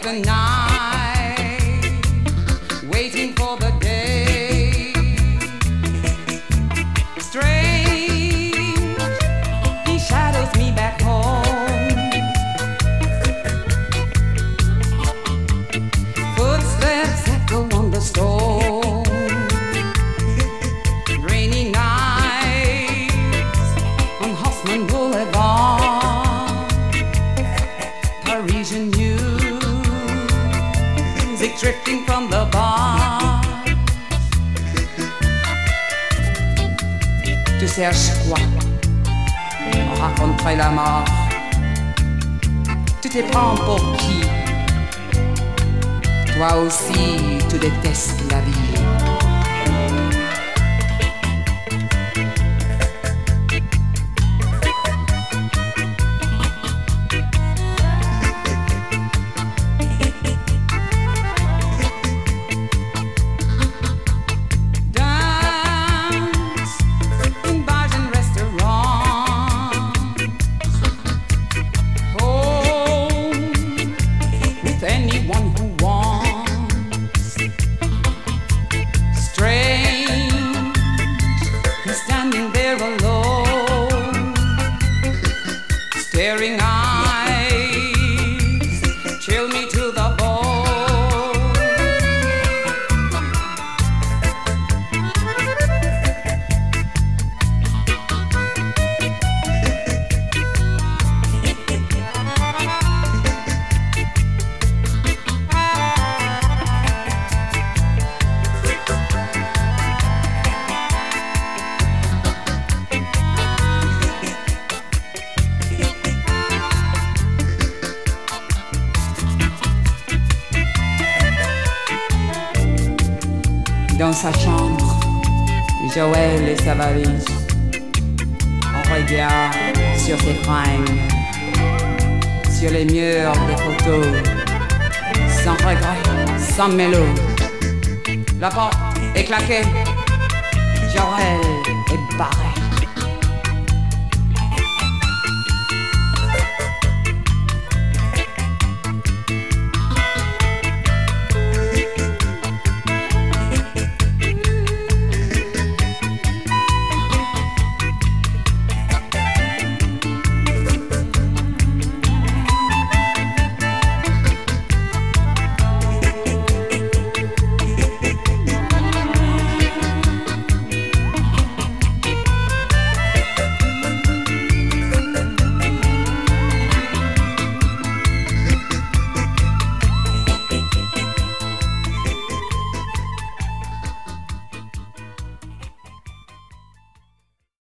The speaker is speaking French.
the night, waiting for the day. Strange, he shadows me back home. Footsteps echo on the stone. Rainy nights on Haussmann Boulevard. Parisian music drifting from the bar. Tu cherches quoi? On raconterait la mort. Tu te prends pour qui? Toi aussi, tu détestes la vie. Staring eyes chill me to the bone. Dans sa chambre, Joël et sa valise. On regarde sur ses fringues, sur les murs des photos, sans regret, sans mélo. La porte est claquée, Joël est barré.